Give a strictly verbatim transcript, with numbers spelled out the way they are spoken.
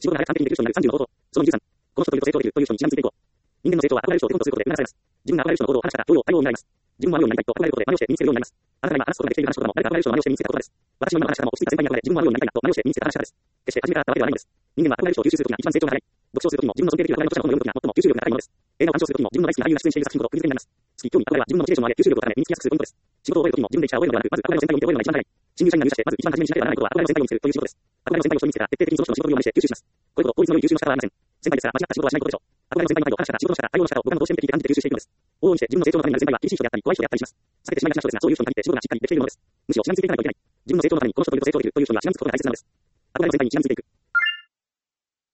仕事のあれが完璧にできる人になるさんじゅうの方法。そのにじゅうさん。この人といると成長できるという人にちなみについていこう。人間の成長は憧れる人を手本とすることで促されます。自分が憧れる人の行動を話したら、同様、対応になります。自分もあるようになりたいと憧れることで真似をして身につけるようになります。あなたが今話すことができている話すことも誰か憧れる人の真似をして身につけたことです。私の今の話し方も落ち着いた先輩に憧れ自分もあるようになりたいなと真似をして身につけた話し方です。決して初めからあったわけではないのです。人間は憧れる人を吸収するときが一番成長が早い。読書をするときも自分の尊敬できる憧れの著者の本を読むときが最も吸収力が高いものです。映画を鑑賞するときも自分の大好きな俳優が出演している作品ほど釘付けになります。好き、興味、憧れは自分のモチベーションを上げ、吸収力を高め、身につきやすくするポイントです。仕事を覚えるときも自分で一から覚えるのではなく、まず憧れの先輩を見て覚えるのが一番早い。新入社員が入社して、まず一番初めにしなければならないことは憧れの先輩を見せるという仕事です。憧れの先輩を人に見せたら、徹底的にその人の仕事量を真似して吸収します。こういうこと、効率の良い吸収の仕方はありません。先輩ですら間違った仕事はしないことでしょう。憧れの先輩の態度、話し方、仕事の仕方、対応の仕方を五感の同視点的に感じて吸収していくのです。往々にして自分の成長のためになる先輩は厳しい人であったり、怖い人であったりします。避けてしまいがちな人ですが、そういう人に限って仕事がしっかりできているのです。むしろしがみついていかないといけない。自分の成長のためにこの人といると成長できるという人にはしがみつくことが大切なのです。憧れの先輩にしがみついていく。